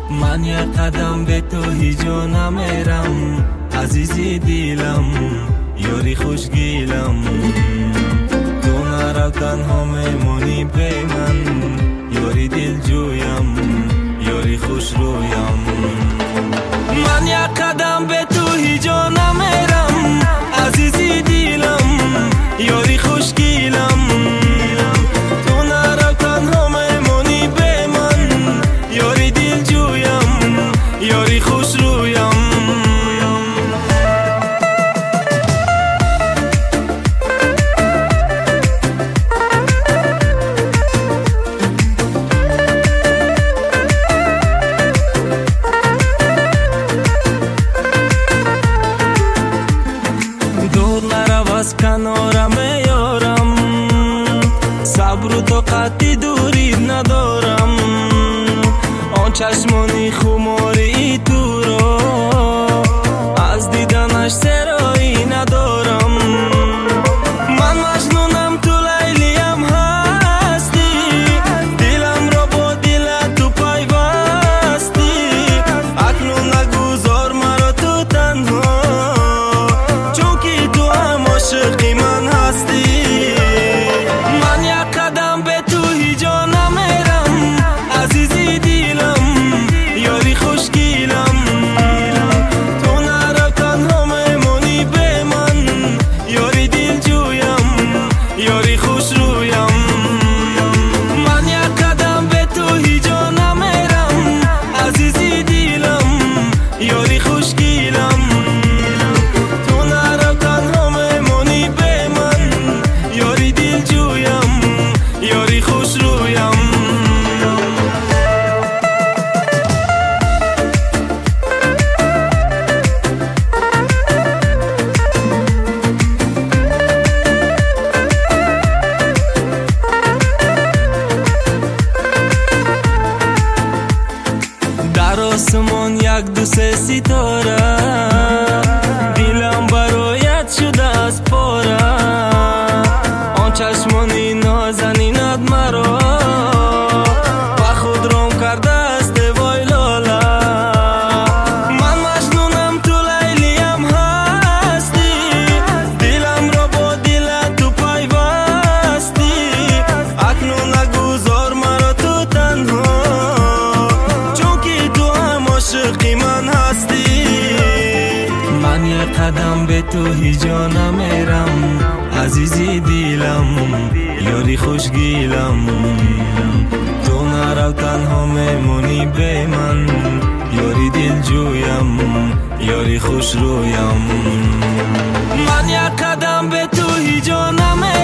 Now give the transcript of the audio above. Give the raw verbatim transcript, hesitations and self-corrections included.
من یک قدم به تو هیچ جا نمیرم، عزیزی دیلم، یاری خوشگیلم. تو نرو تنها میمونی به من، یاری دل جویم، یاری خوش رویم. من یک قدم به تو هیچ جا نمیرم، عزیزی دیلم، یاری خوشگیلم. تو نرو تنها میمونی به من، یاری دل جویم، یاری خوش رویم. از کنارم یارم، صبر و طاقتی دوری ندارم. آن چشمانی خماری تو رو از دیدنش سرایی ندارم. من مجنونم تو لیلیم هستی، دلم را با دل تو پیوستی. اکنون نگذار مرا تو تنها، عاشقی من هستی. من یک قدم به تو هیچ جا نمیرم، عزیزی دیلم، یاری خوشگیلم. تو نرو تنها میمونی به من، یاری دل جویم، یاری خوش رویم. من یک قدم به تو هیچ جا نمیرم، عزیزی دیلم، یاری خوشگیلم. در آسمان یک دو سه ستاره، دلم برایت شده از پاره. آن چشمانی نازنینت مرا با خود رام کرده است وای لاله. من مجنونم تو لیلیم هستی، دلم را با دل تو پیوستی. اکنون نگذار مرا تو تنها، عاشقی من هستی. من یک قدم به تو هیچ جا نمیرم، عزیزی دیلم، یاری خوشگیلم. تو نرو تنها میمونی به من، یاری دل جویم، یاری خوش رویم. من یک قدم به تو هیچ جا نمیرم.